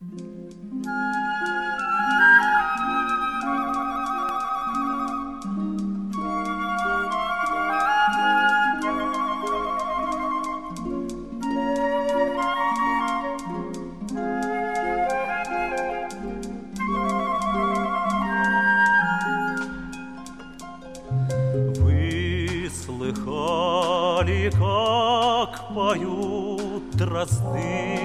Слыхали, как поют дрозды?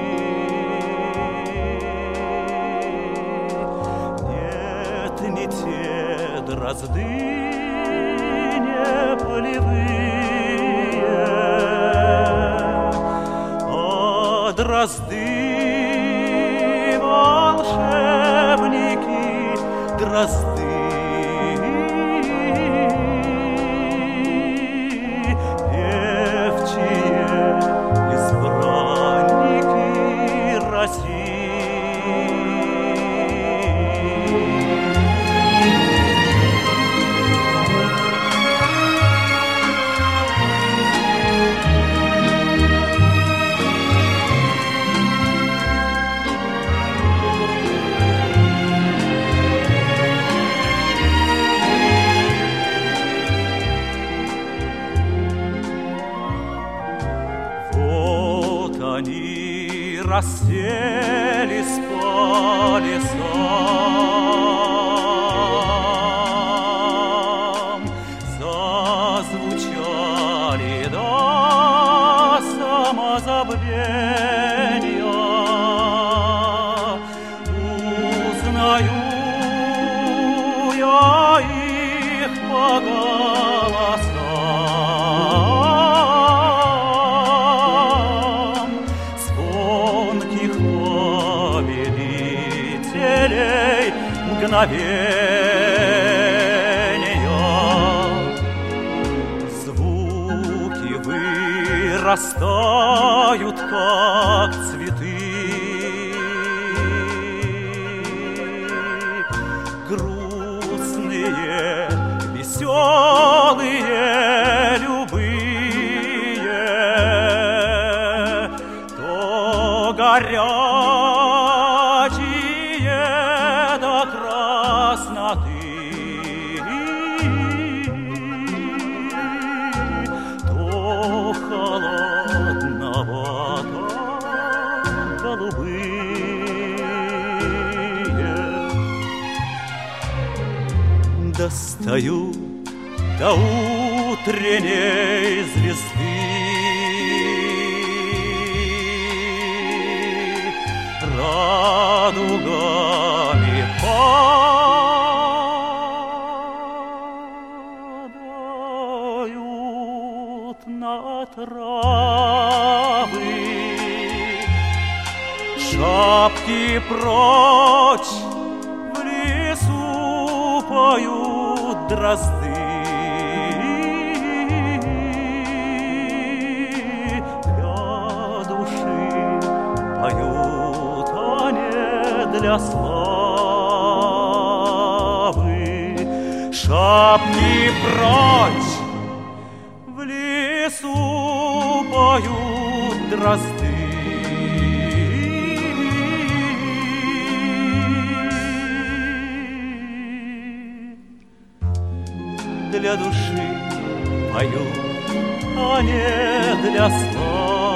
Нет, не те дрозды, не полевые, а дрозды, волшебники, дрозды. Они расселись по лесам, зазвучали до самозабвения. Узнаю я их по голосам, повелителей мгновения. Звуки вырастают, как цветы, грустные, веселые, любые, то горячие до красноты, то холодновато голубые. Достаю до утренней звезды, радугами падают на травы, шапки прочь в лесу поют дрозды. Поют, а не для славы. Шапки прочь, в лесу поют дрозды. Для души поют, а не для славы.